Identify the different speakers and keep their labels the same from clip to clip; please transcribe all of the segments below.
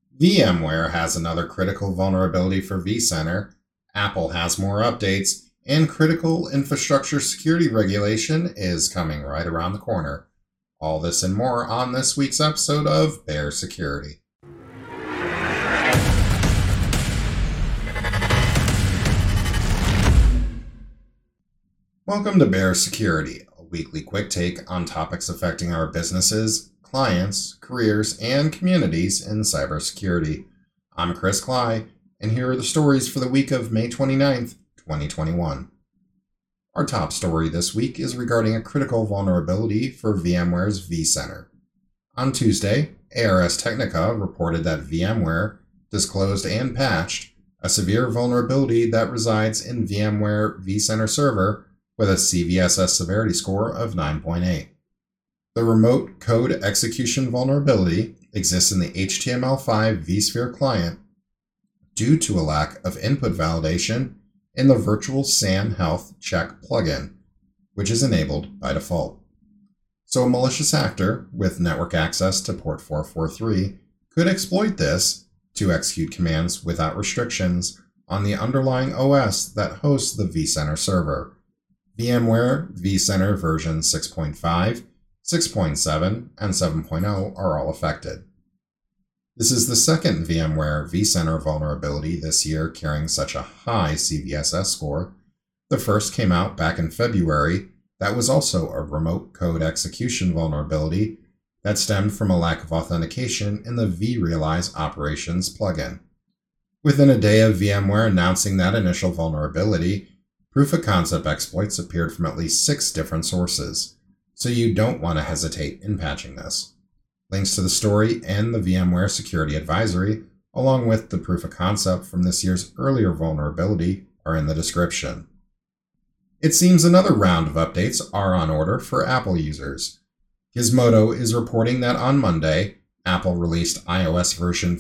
Speaker 1: VMware has another critical vulnerability for vCenter, Apple has more updates, and critical infrastructure security regulation is coming right around the corner. All this and more on this week's episode of Bear Security. Welcome to Bear Security, a weekly quick take on topics affecting our businesses, clients, careers, and communities in cybersecurity. I'm Chris Cly, and here are the stories for the week of May 29th, 2021. Our top story this week is regarding a critical vulnerability for VMware's vCenter. On Tuesday, ARS Technica reported that VMware disclosed and patched a severe vulnerability that resides in VMware vCenter Server with a CVSS severity score of 9.8. The remote code execution vulnerability exists in the HTML5 vSphere client due to a lack of input validation in the Virtual SAN Health Check plugin, which is enabled by default. So a malicious actor with network access to port 443 could exploit this to execute commands without restrictions on the underlying OS that hosts the vCenter server. VMware vCenter version 6.5, 6.7, and 7.0 are all affected. This is the second VMware vCenter vulnerability this year carrying such a high CVSS score. The first came out back in February. That was also a remote code execution vulnerability that stemmed from a lack of authentication in the vRealize Operations plugin. Within a day of VMware announcing that initial vulnerability, proof-of-concept exploits appeared from at least 6 different sources, so you don't want to hesitate in patching this. Links to the story and the VMware Security Advisory, along with the proof-of-concept from this year's earlier vulnerability, are in the description. It seems another round of updates are on order for Apple users. Gizmodo is reporting that on Monday, Apple released iOS version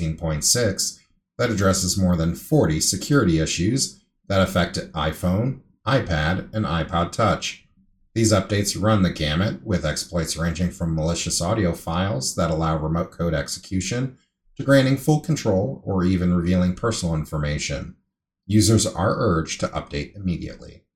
Speaker 1: 14.6 that addresses more than 40 security issues that affect iPhone, iPad, and iPod Touch. These updates run the gamut, with exploits ranging from malicious audio files that allow remote code execution to granting full control or even revealing personal information. Users are urged to update immediately.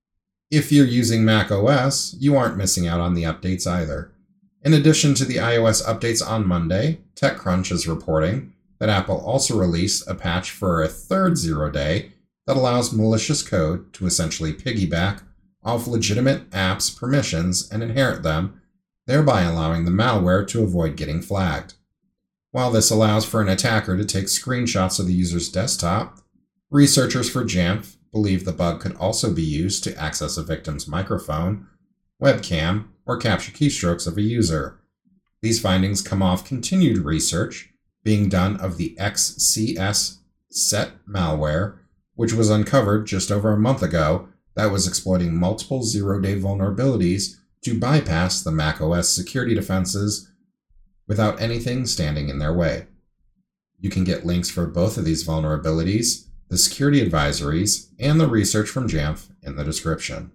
Speaker 1: If you're using Mac OS, you aren't missing out on the updates either. In addition to the iOS updates on Monday, TechCrunch is reporting that Apple also released a patch for a third 0-day that allows malicious code to essentially piggyback off legitimate apps' permissions and inherit them, thereby allowing the malware to avoid getting flagged. While this allows for an attacker to take screenshots of the user's desktop, researchers for Jamf believe the bug could also be used to access a victim's microphone, webcam, or capture keystrokes of a user. These findings come off continued research being done of the XCS Set malware, which was uncovered just over a month ago, that was exploiting multiple 0-day vulnerabilities to bypass the macOS security defenses without anything standing in their way. You can get links for both of these vulnerabilities, the security advisories, and the research from Jamf in the description.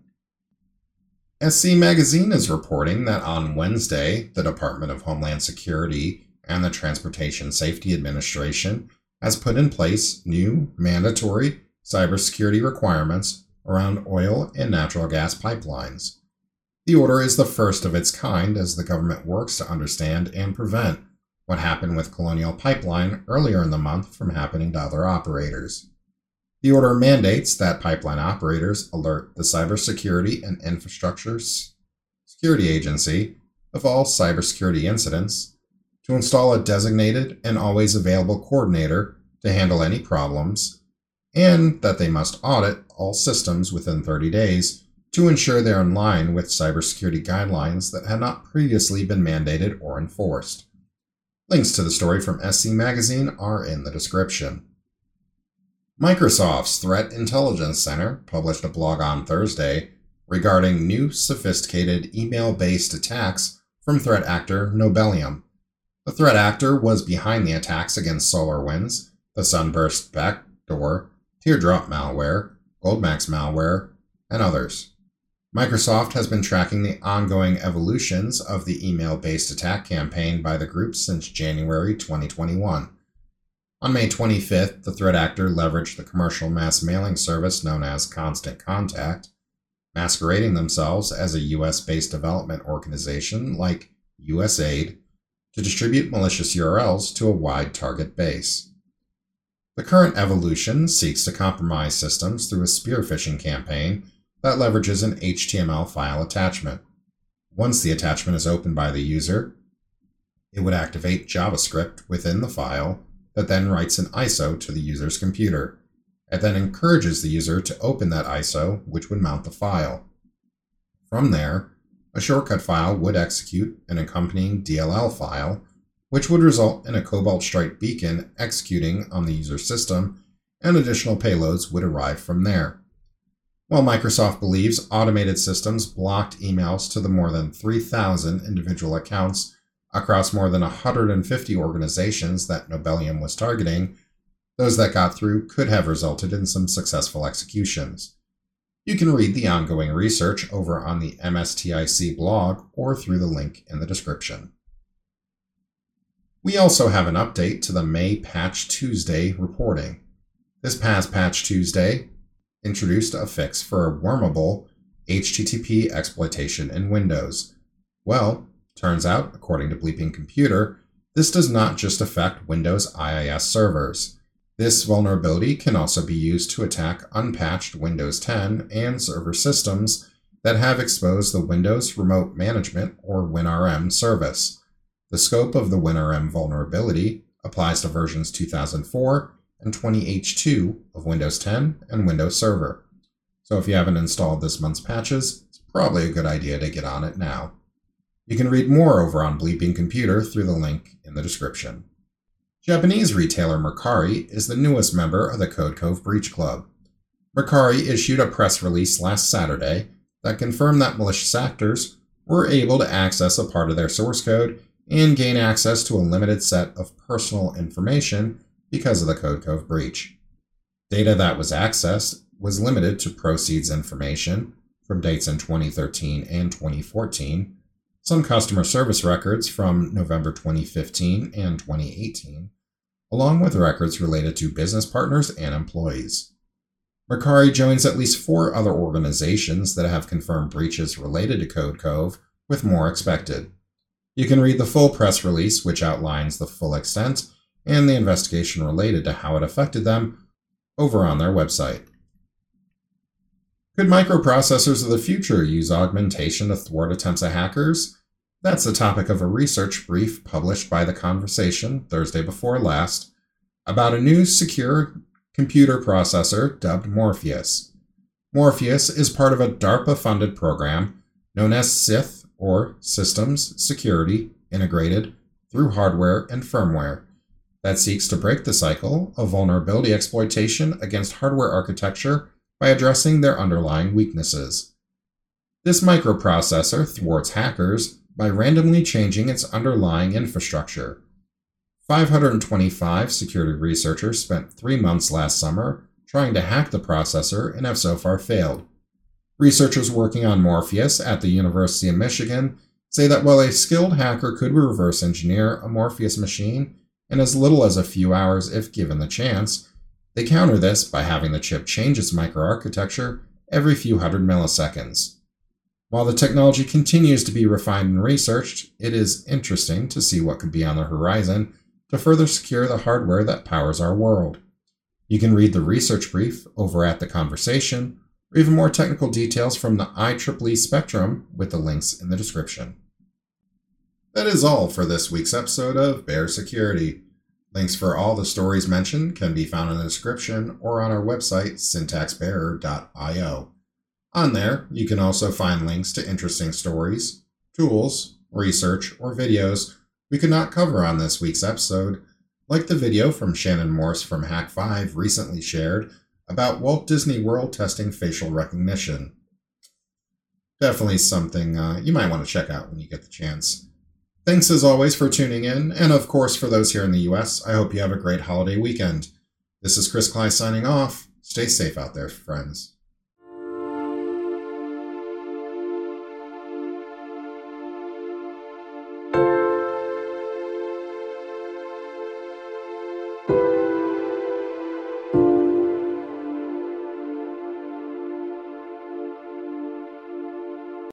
Speaker 1: SC Magazine is reporting that on Wednesday, the Department of Homeland Security and the Transportation Safety Administration has put in place new mandatory cybersecurity requirements around oil and natural gas pipelines. The order is the first of its kind as the government works to understand and prevent what happened with Colonial Pipeline earlier in the month from happening to other operators. The order mandates that pipeline operators alert the Cybersecurity and Infrastructure Security Agency of all cybersecurity incidents, to install a designated and always available coordinator to handle any problems, and that they must audit all systems within 30 days to ensure they're in line with cybersecurity guidelines that had not previously been mandated or enforced. Links to the story from SC Magazine are in the description. Microsoft's Threat Intelligence Center published a blog on Thursday regarding new sophisticated email-based attacks from threat actor Nobelium. The threat actor was behind the attacks against SolarWinds, the Sunburst backdoor, Teardrop malware, Goldmax malware, and others. Microsoft has been tracking the ongoing evolutions of the email-based attack campaign by the group since January 2021. On May 25th, the threat actor leveraged the commercial mass mailing service known as Constant Contact, masquerading themselves as a US-based development organization like USAID to distribute malicious URLs to a wide target base. The current evolution seeks to compromise systems through a spear phishing campaign that leverages an HTML file attachment. Once the attachment is opened by the user, it would activate JavaScript within the file that then writes an ISO to the user's computer. It then encourages the user to open that ISO, which would mount the file. From there, a shortcut file would execute an accompanying DLL file, which would result in a Cobalt Strike beacon executing on the user's system, and additional payloads would arrive from there. While Microsoft believes automated systems blocked emails to the more than 3,000 individual accounts across more than 150 organizations that Nobelium was targeting, those that got through could have resulted in some successful executions. You can read the ongoing research over on the MSTIC blog or through the link in the description. We also have an update to the May Patch Tuesday reporting. This past Patch Tuesday introduced a fix for a wormable HTTP exploitation in Windows. Well, turns out, according to Bleeping Computer, this does not just affect Windows IIS servers. This vulnerability can also be used to attack unpatched Windows 10 and server systems that have exposed the Windows Remote Management or WinRM service. The scope of the WinRM vulnerability applies to versions 2004 and 20H2 of Windows 10 and Windows Server. So if you haven't installed this month's patches, it's probably a good idea to get on it now. You can read more over on Bleeping Computer through the link in the description. Japanese retailer Mercari is the newest member of the Code Cove Breach Club. Mercari issued a press release last Saturday that confirmed that malicious actors were able to access a part of their source code and gain access to a limited set of personal information because of the Code Cove breach. Data that was accessed was limited to proceeds information from dates in 2013 and 2014, some customer service records from November 2015 and 2018, along with records related to business partners and employees. Mercari joins at least 4 other organizations that have confirmed breaches related to Code Cove, with more expected. You can read the full press release, which outlines the full extent and the investigation related to how it affected them, over on their website. Could microprocessors of the future use augmentation to thwart attempts at hackers? That's the topic of a research brief published by The Conversation Thursday before last about a new secure computer processor dubbed Morpheus. Morpheus is part of a DARPA-funded program known as SITH, or Systems Security Integrated Through Hardware and Firmware, that seeks to break the cycle of vulnerability exploitation against hardware architecture by addressing their underlying weaknesses. This microprocessor thwarts hackers by randomly changing its underlying infrastructure. 525 security researchers spent 3 months last summer trying to hack the processor and have so far failed. Researchers working on Morpheus at the University of Michigan say that while a skilled hacker could reverse engineer a Morpheus machine in as little as a few hours if given the chance, they counter this by having the chip change its microarchitecture every few hundred milliseconds. While the technology continues to be refined and researched, it is interesting to see what could be on the horizon to further secure the hardware that powers our world. You can read the research brief over at The Conversation, or even more technical details from the IEEE Spectrum with the links in the description. That is all for this week's episode of Bear Security. Links for all the stories mentioned can be found in the description or on our website, syntaxbearer.io. On there, you can also find links to interesting stories, tools, research, or videos we could not cover on this week's episode, like the video from Shannon Morse from Hack5 recently shared about Walt Disney World testing facial recognition. Definitely something you might want to check out when you get the chance. Thanks as always for tuning in, and of course for those here in the US, I hope you have a great holiday weekend. This is Chris Cly signing off. Stay safe out there, friends.